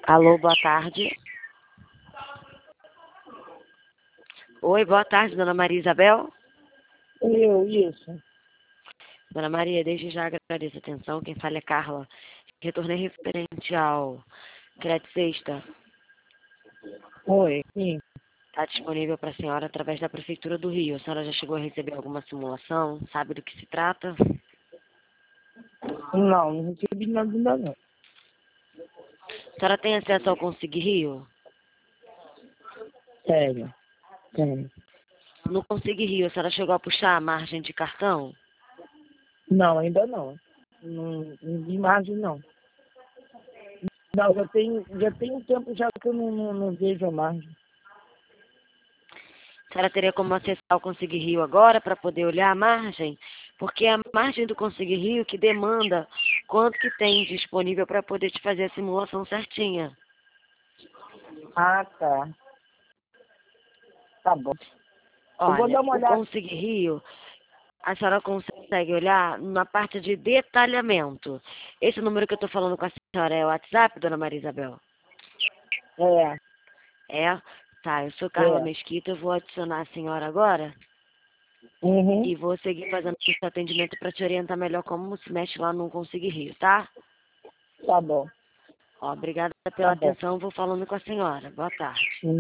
Alô, boa tarde. Oi, boa tarde, dona Maria Isabel. Isso. Dona Maria, desde já agradeço a atenção. Quem fala é Carla. Retornei referente ao crédito sexta. Oi, sim. Está disponível para a senhora através da Prefeitura do Rio. A senhora já chegou a receber alguma simulação? Sabe do que se trata? Não recebi nada ainda não. A senhora tem acesso ao Consig Rio? Sério. Sério. No Consig Rio, a senhora chegou a puxar a margem de cartão? Não, ainda não. Não vi margem, não. Não, já tem um tempo já que eu não vejo a margem. A senhora teria como acessar o Consig Rio agora para poder olhar a margem? Porque é a margem do Consig Rio que demanda quanto que tem disponível para poder te fazer a simulação certinha. Ah, tá. Tá bom. Eu vou Olha, dar uma o olhada. Consig Rio, a senhora consegue olhar na parte de detalhamento. Esse número que eu estou falando com a senhora é o WhatsApp, dona Maria Isabel? É, É? Tá, eu sou Carla é. Mesquita, eu vou adicionar a senhora agora Uhum. e vou seguir fazendo esse atendimento para te orientar melhor como se mexe lá no Consig Rio, tá? Tá bom. Ó, obrigada Tá pela bom. atenção, vou falando com a senhora. Boa tarde.